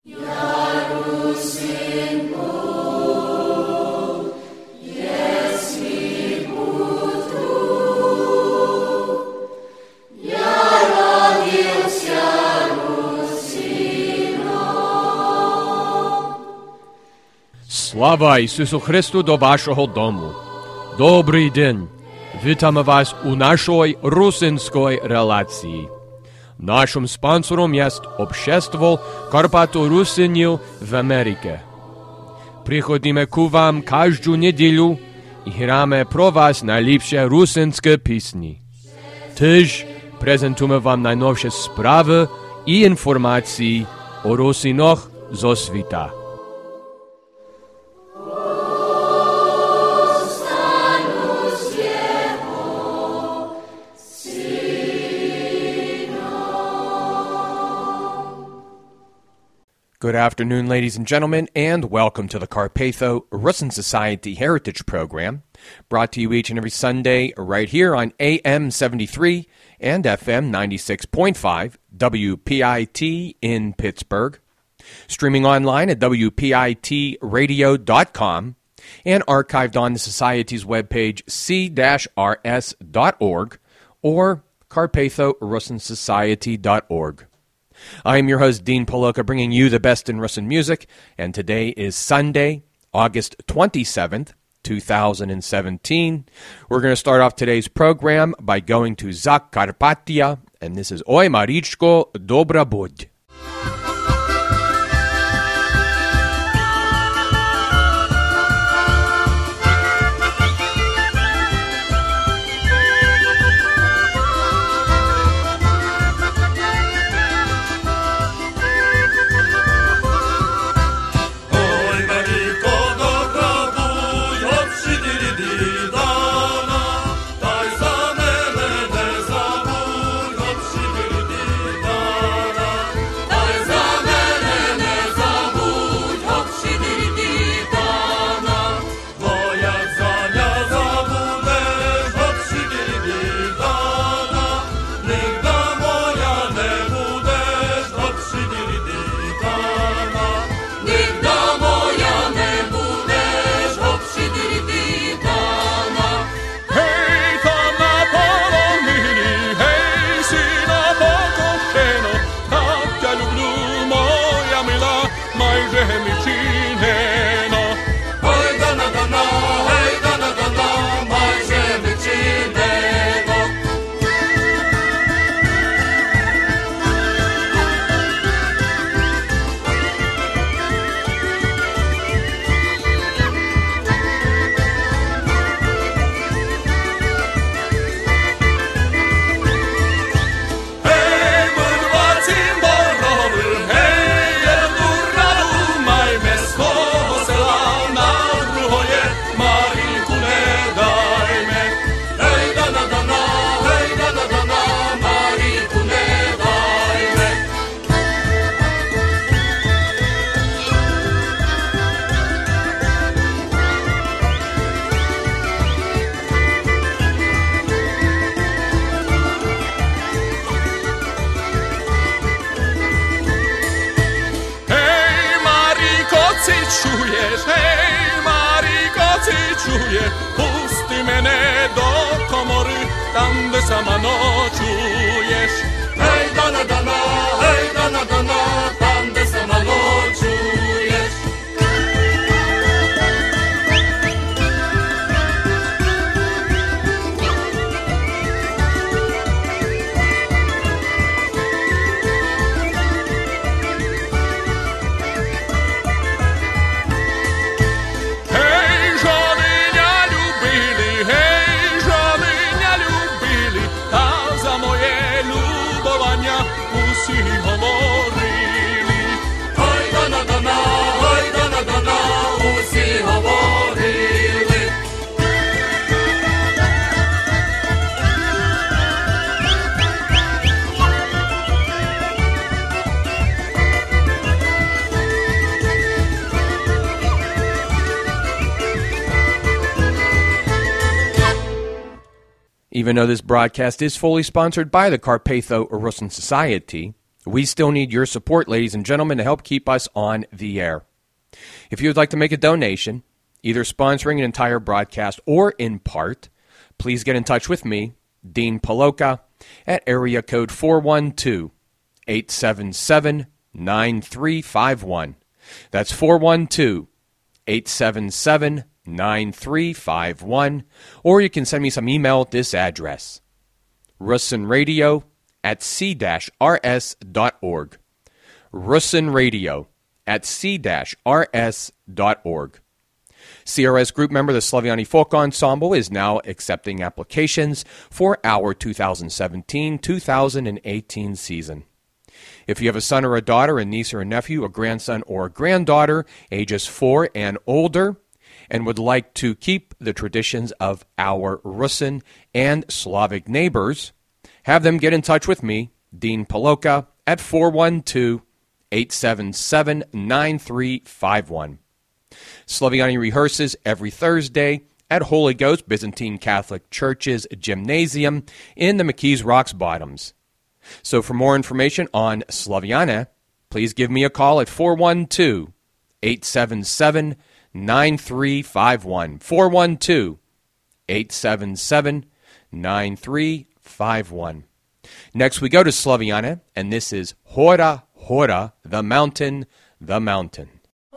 Слава Ісусу Христу до вашого дому. Добрий день. Вітаємо вас у нашій русинській релації. Нашим спонсором є Общество Карпато-Русинів в Америці. Приходимо к вам кожну неділю і граємо про вас найліпші русинські пісні. Теж презентуємо вам найновші справи і інформації о русинах зо світа. Good afternoon, ladies and gentlemen, and welcome to the Carpatho-Russin Society Heritage Program, brought to you each and every Sunday right here on AM 73 and FM 96.5, WPIT in Pittsburgh, streaming online at WPITradio.com, and archived on the Society's webpage, c-rs.org, or carpatho-russinsociety.org. I am your host, Dean Poloka, bringing you the best in Russian music, and today is Sunday, August 27th, 2017. We're going to start off today's program by going to Zakarpattia, and this is Oi Marichko Dobra Budь. Pusty мене до комори, там, де сама ночуєш. Гей, дана-дана, гей, дана-дана, там, де сама ночуєш. Even though this broadcast is fully sponsored by the Carpatho-Russin Society, We still need your support, ladies and gentlemen, to help keep us on the air. If you would like to make a donation, either sponsoring an entire broadcast or in part, please get in touch with me, Dean Paloka, at area code 412-877-9351. That's 412-877-9351. Or you can send me some email at this address, russinradio@c-rs.org. russinradio@c-rs.org. CRS group member, the Slaviani Folk Ensemble, is now accepting applications for our 2017-2018 season. If you have a son or a daughter, a niece or a nephew, a grandson or a granddaughter, ages 4 and older, and would like to keep the traditions of our Russin and Slavic neighbors, have them get in touch with me, Dean Paloka, at 412-877-9351. Slaviani rehearses every Thursday at Holy Ghost Byzantine Catholic Church's Gymnasium in the McKees Rocks Bottoms. So for more information on Slaviana, please give me a call at 412-877-9351. 412-877-9351. Next we go to Slaviana, and this is Hora, Hora, the mountain, the mountain.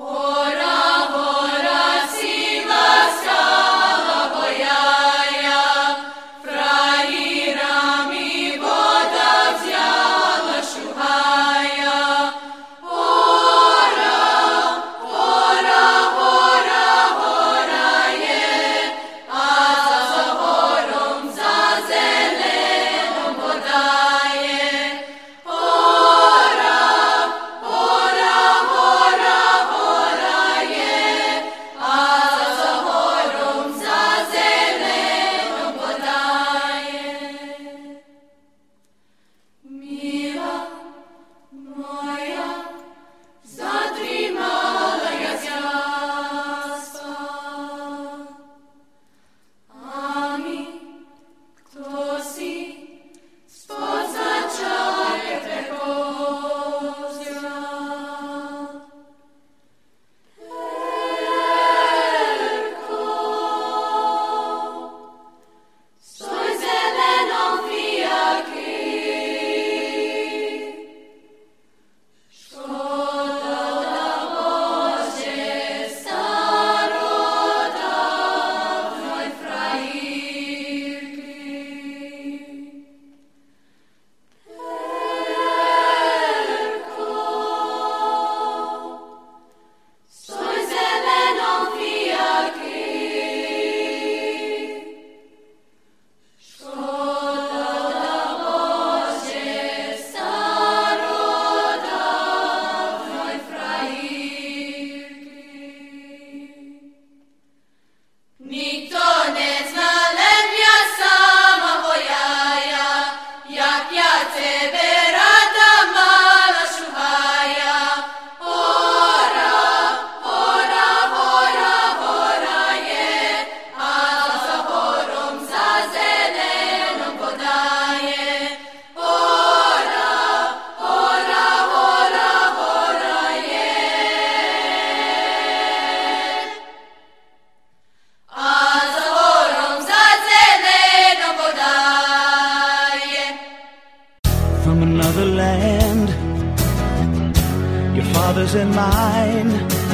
And mine,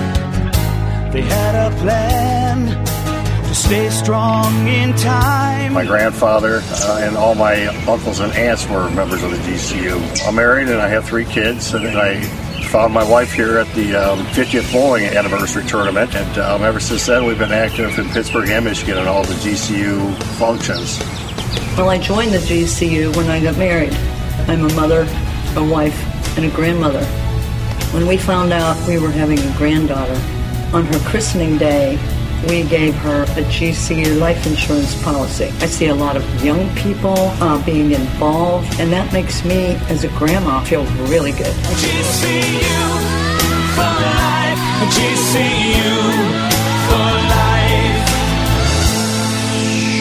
they had a plan to stay strong in time. My grandfather and all my uncles and aunts were members of the GCU. I'm married and I have 3 kids, and I found my wife here at the 50th bowling anniversary tournament, and ever since then we've been active in Pittsburgh and Michigan in all the GCU functions. Well, I joined the GCU when I got married. I'm a mother, a wife, and a grandmother. When we found out we were having a granddaughter, on her christening day, we gave her a GCU life insurance policy. I see a lot of young people being involved, and that makes me, as a grandma, feel really good. GCU for life, GCU for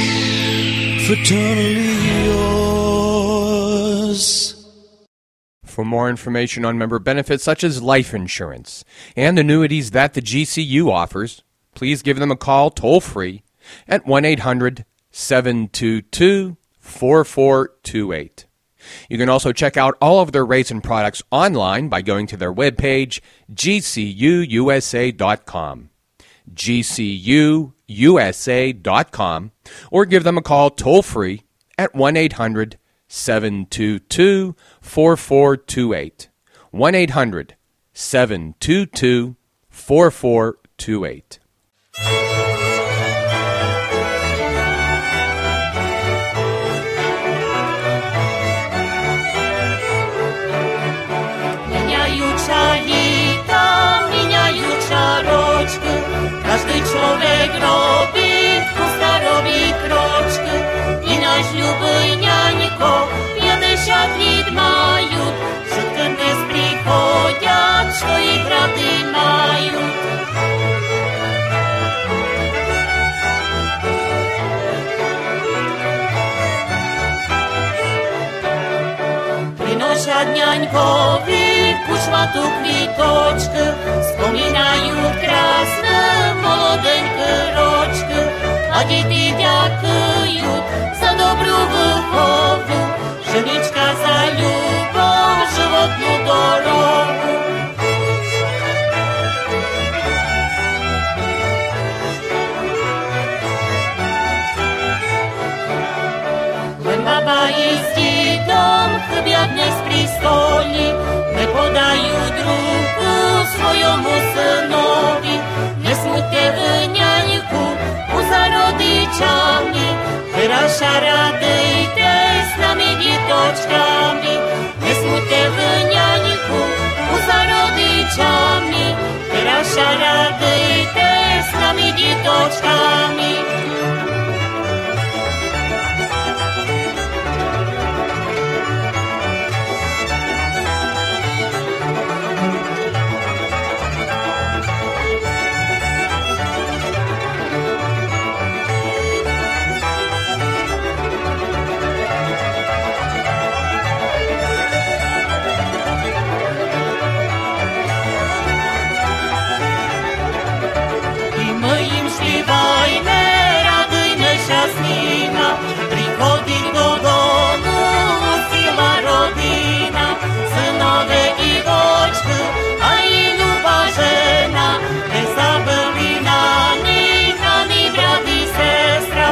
life, fraternally yours. For more information on member benefits such as life insurance and annuities that the GCU offers, please give them a call toll-free at 1-800-722-4428. You can also check out all of their rates and products online by going to their webpage, gcuusa.com. gcuusa.com, or give them a call toll-free at 1-800-722-4428. 1-800-722-4428. Każdy człowiek robi, pusta robi kroczki I nasz luby niańko, 50 lat mają Wszystkie bez przychodzą, swoje brady mają Przynoszą niańkowi, puszmatu kwitoczki Wspominają krasne молоденькі рочки, а діти дякують за добру вихову, женичка за любов, животну дорогу. When баба із дідом хліб'ядне з престолі, не подають руку своєму синові, не смутьте ви, няньку, поза родичами, вираша радуйтесь з нами діточками, не смутьте ви, няньку, поза родичами, вираша радуйтесь з нами діточками. Приходить додому ціла родина, синове і дочки, а й люба жена, не забили нами, брат і сестра.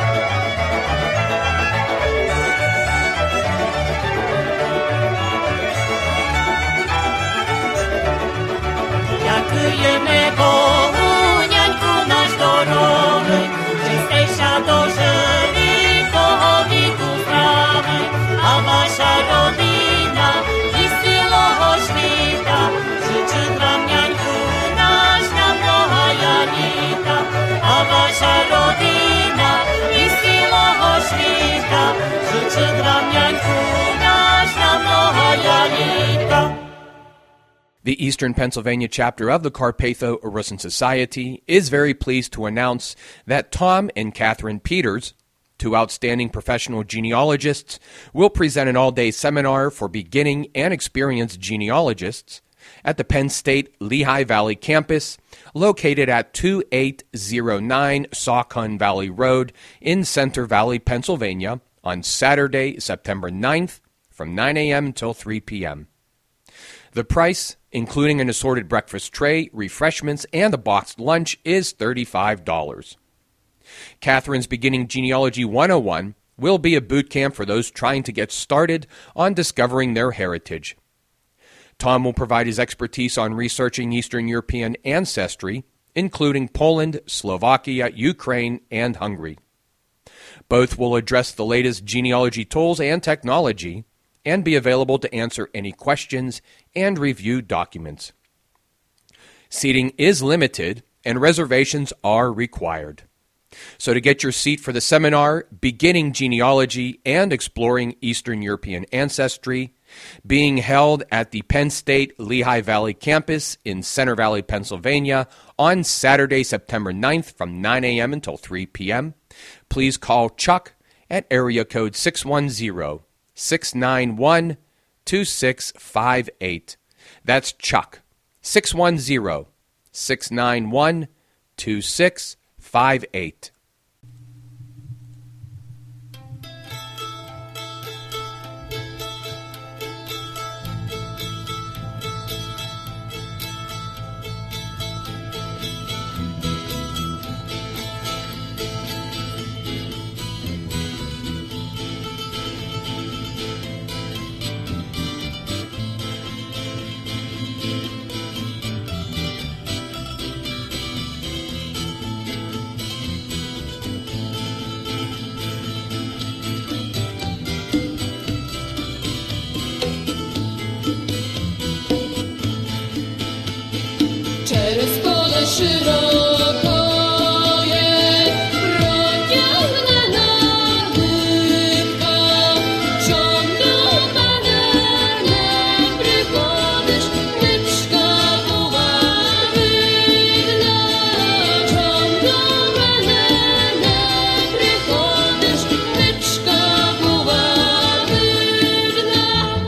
Дякуємо Богу, няньку наш дорогий, чистейша дожили того віку справи, а ваша родина із цілого світа жичить вам, няньку наш, на многая літа, а ваша родина із цілого світа жичить вам, няньку наш, на многая літа. The Eastern Pennsylvania chapter of the Carpatho Arusan Society is very pleased to announce that Tom and Catherine Peters, two outstanding professional genealogists, will present an all-day seminar for beginning and experienced genealogists at the Penn State Lehigh Valley campus, located at 2809 Saucon Valley Road in Center Valley, Pennsylvania, on Saturday, September 9th, from 9 a.m. until 3 p.m. The price, including an assorted breakfast tray, refreshments, and a boxed lunch, is $35. Catherine's Beginning Genealogy 101 will be a boot camp for those trying to get started on discovering their heritage. Tom will provide his expertise on researching Eastern European ancestry, including Poland, Slovakia, Ukraine, and Hungary. Both will address the latest genealogy tools and technology, and be available to answer any questions and review documents. Seating is limited, and reservations are required. So to get your seat for the seminar, Beginning Genealogy and Exploring Eastern European Ancestry, being held at the Penn State Lehigh Valley campus in Center Valley, Pennsylvania, on Saturday, September 9th from 9 a.m. until 3 p.m., please call Chuck at area code 610-691-2888. 610-691-2658. That's Chuck. 610-691-2658. Через поле широкое протягнена нитка, чом до мене не приходиш, нитка була видна, чом до мене не приходиш, нитка була видна.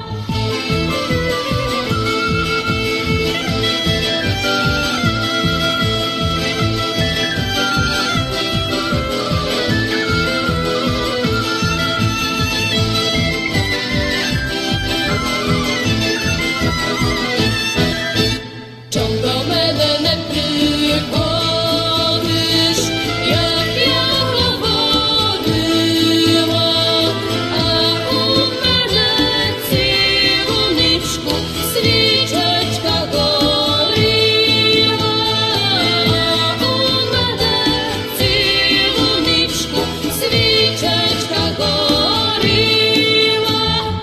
Чом до мене не приходиш, як я говорила, а у мене цілу нічку свічечка горіла, а у мене цілу нічку свічечка горіла.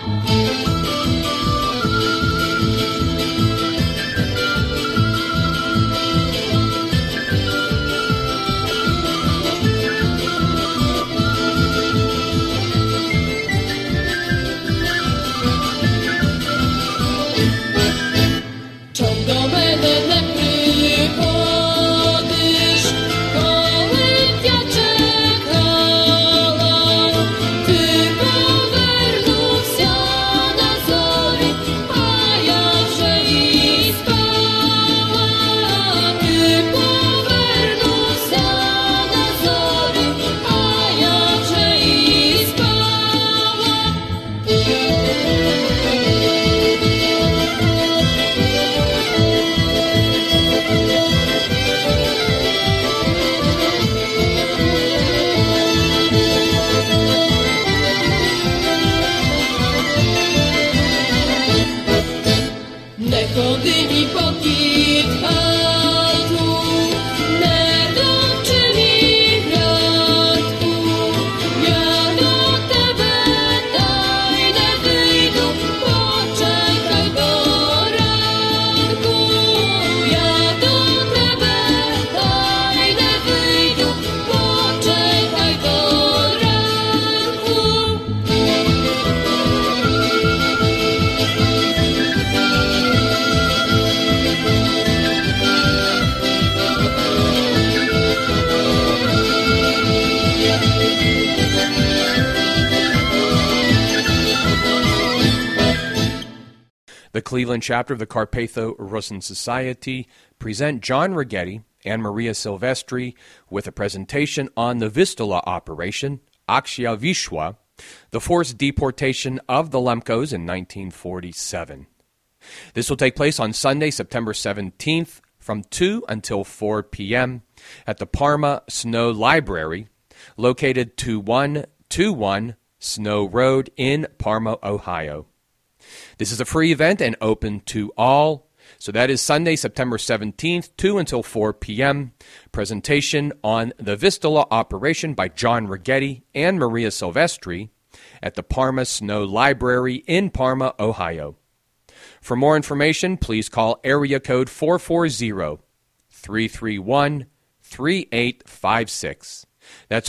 Чом до мене не приходиш, коли я чекала, ти повернувся на зорі, а я вже і спала. Ти повернувся на зорі, а я вже і спала. Не ходи мій покіт хату, не топчи мій грядку, я до тебе та й не вийду, почекай до ранку, я до тебе та й не вийду, почекай до ранку. The Cleveland chapter of the Carpatho Rusyn Society present John Righetti and Maria Silvestri with a presentation on the Vistula operation, Akshya Vishwa, the forced deportation of the Lemkos in 1947. This will take place on Sunday, September 17th from 2 until 4 p.m. at the Parma Snow Library, located 2121 Snow Road in Parma, Ohio. This is a free event and open to all. So that is Sunday, September 17th, 2 until 4 p.m. Presentation on the Vistula operation by John Righetti and Maria Silvestri at the Parma Snow Library in Parma, Ohio. For more information, please call area code 440-331-3856. That's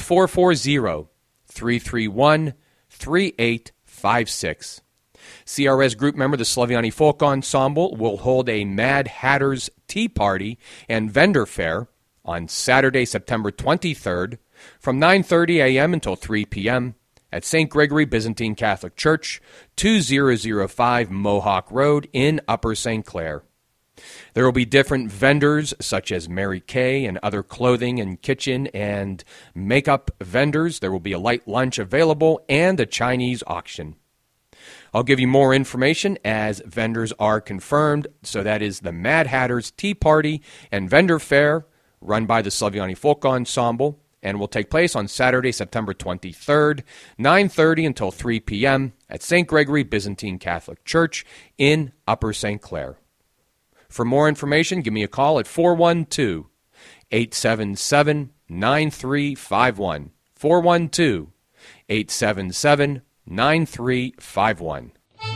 440-331-3856. CRS group member, the Slaviani Folk Ensemble, will hold a Mad Hatter's Tea Party and Vendor Fair on Saturday, September 23rd from 9:30 a.m. until 3 p.m. at St. Gregory Byzantine Catholic Church, 2005 Mohawk Road in Upper St. Clair. There will be different vendors such as Mary Kay and other clothing and kitchen and makeup vendors. There will be a light lunch available and a Chinese auction. I'll give you more information as vendors are confirmed. So that is the Mad Hatter's Tea Party and Vendor Fair run by the Slaviani Folk Ensemble and will take place on Saturday, September 23rd, 9:30 until 3 p.m. at St. Gregory Byzantine Catholic Church in Upper St. Clair. For more information, give me a call at 412-877-9351. 412-877-9351.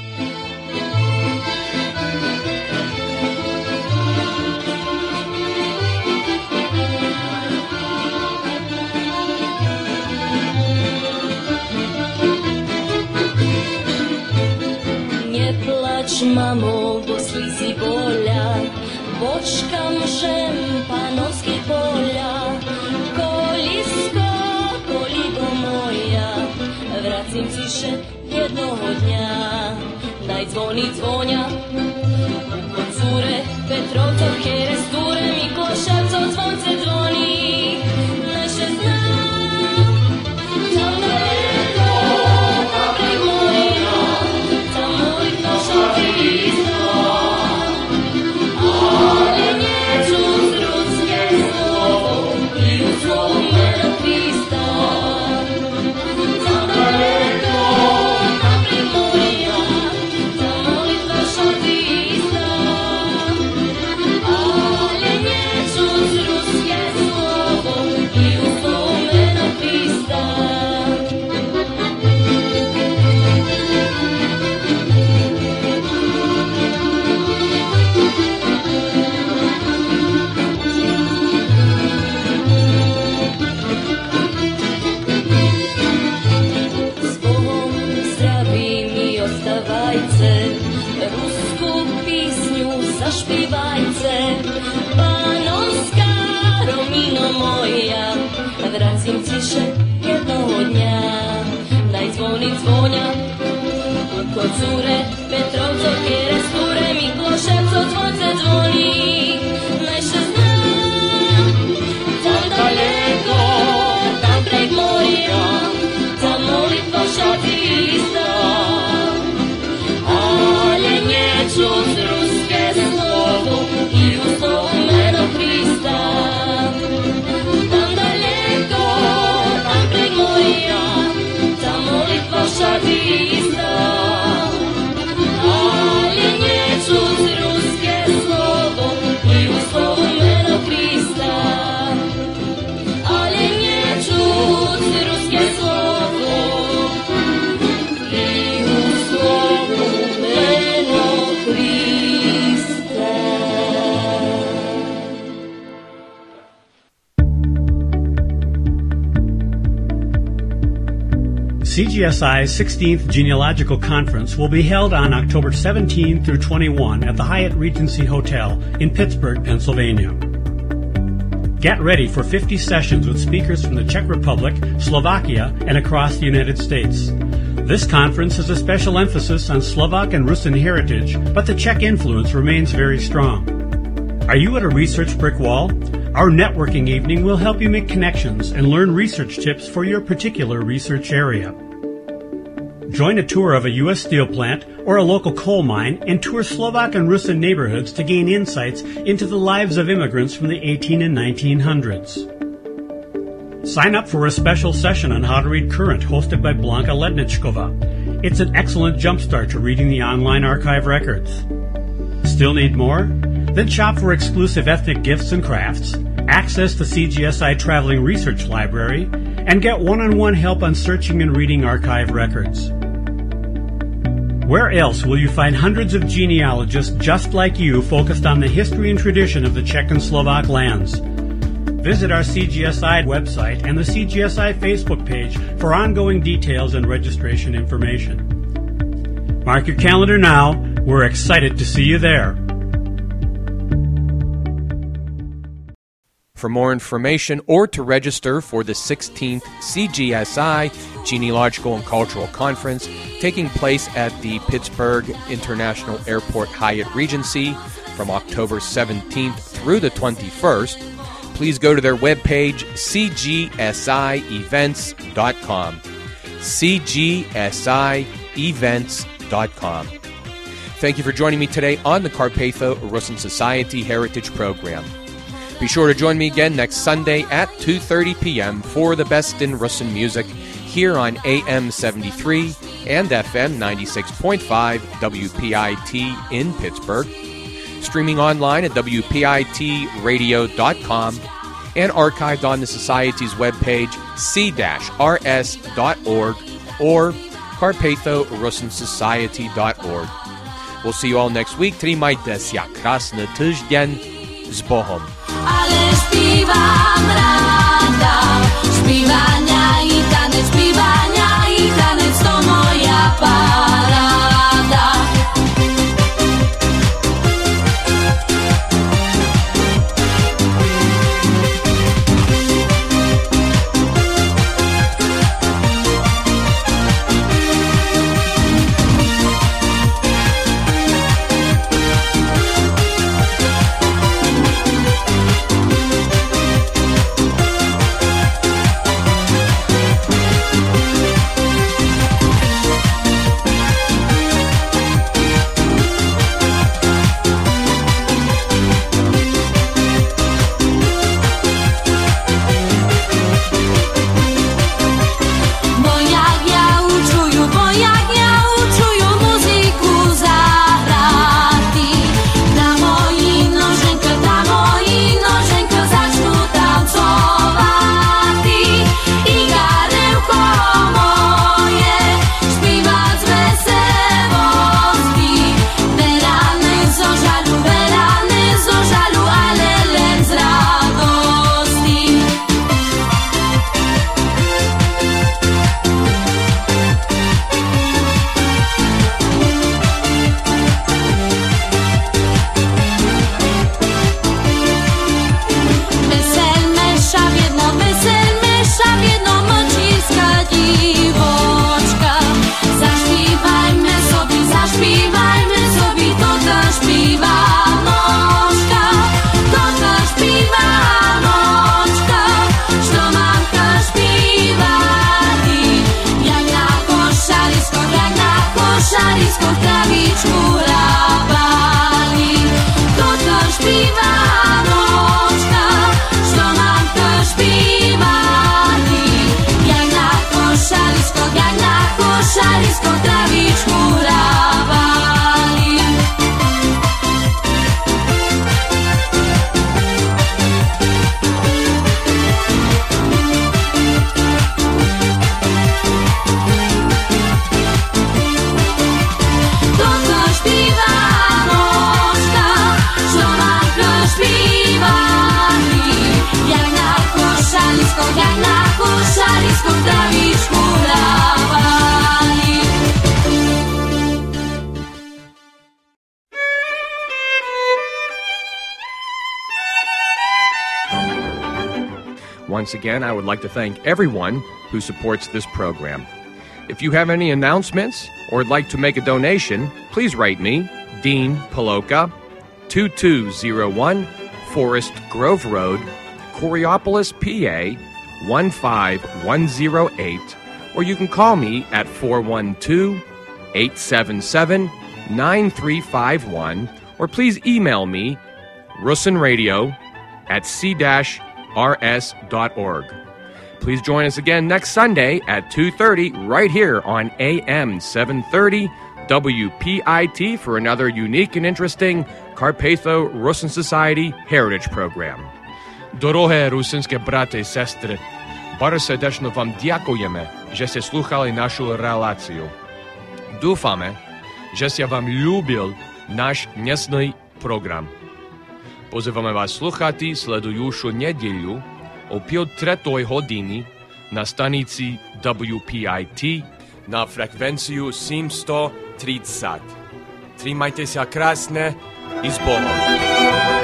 Nie placz, mamo, bo slizi boля, bočkam šempanovski polja, kolisko, koliko moja, vracim tiše jednoho dňa. Daj zvoni zvonja, kod cure, Petrovcov, Heresture, Mikloševcov, zvonce zvoni, naše znam, tam daleko, prek moja, tam molitva šaltista. Ale neću ruske slovo i u slovu mena Krista. Tam daleko, tam prek moja, tam molitva šaltista. Ale neću ruske slovo i u slovu mena Krista. S Bogom zdravím i ostávajce, rusku písňu zašpívajce. Pánovská Romino moja, vracím tiše jednoho dňa. Daj zvoniť zvoňa, kod cure, Petrovcov, Heresture, Mikloševcov, zvonce zvoní. Najše znam, tam daleko, tam prek moria, tam molitva šaltista. Ale neću ruske slovo i u slovu mena Krista. Tam daleko, tam prek moria, tam molitva šaltista. Ale neću ruske slovo i u slovu mena Krista. Ale neću ruske slovo i u slovu mena Krista. CGSI's 16th Genealogical Conference will be held on October 17 through 21 at the Hyatt Regency Hotel in Pittsburgh, Pennsylvania. Get ready for 50 sessions with speakers from the Czech Republic, Slovakia, and across the United States. This conference has a special emphasis on Slovak and Rusin heritage, but the Czech influence remains very strong. Are you at a research brick wall? Our networking evening will help you make connections and learn research tips for your particular research area. Join a tour of a U.S. steel plant or a local coal mine and tour Slovak and Rusin neighborhoods to gain insights into the lives of immigrants from the 18 and 1900s. Sign up for a special session on how to read Current hosted by Blanka Ledničkova. It's an excellent jumpstart to reading the online archive records. Still need more? Then shop for exclusive ethnic gifts and crafts, access the CGSI Traveling Research Library, and get one-on-one help on searching and reading archive records. Where else will you find hundreds of genealogists just like you focused on the history and tradition of the Czech and Slovak lands? Visit our CGSI website and the CGSI Facebook page for ongoing details and registration information. Mark your calendar now. We're excited to see you there. For more information or to register for the 16th CGSI Genealogical and Cultural Conference taking place at the Pittsburgh International Airport Hyatt Regency from October 17th through the 21st, please go to their webpage, cgsIevents.com. cgsIevents.com. Thank you for joining me today on the Carpatho Rusyn Society Heritage Program. Be sure to join me again next Sunday at 2:30 p.m. for the best in Rusyn music here on AM 73 and FM 96.5 WPIT in Pittsburgh, streaming online at WPITradio.com, and archived on the Society's webpage, c-rs.org or carpathorusynsociety.org. We'll see you all next week. Trzymajcie się, krasny tydzień, z Bohom. Ale śpiewam rada, śpiewania i tanec to moja parada. Once again, I would like to thank everyone who supports this program. If you have any announcements or would like to make a donation, please write me, Dean Paloka, 2201 Forest Grove Road, Coriopolis, PA, 15108, or you can call me at 412-877-9351, or please email me, rusynradio@c-rs.org. Please join us again next Sunday at 2:30 right here on AM 730 WPIT for another unique and interesting Carpatho Rusyn Society Heritage Program. Дороге русинські брати і сестри, bardzo serdecznie wam dziękujemy, żeście słuchali naszą relację. Dúfame, żeście wam lubil nasz dnesny program. Pozywamy was słuchać sledującą niedzielę o 5:03 godziny na stanicy WPIT na frekwencję 730. Trzymajcie się krasne i z Bogiem.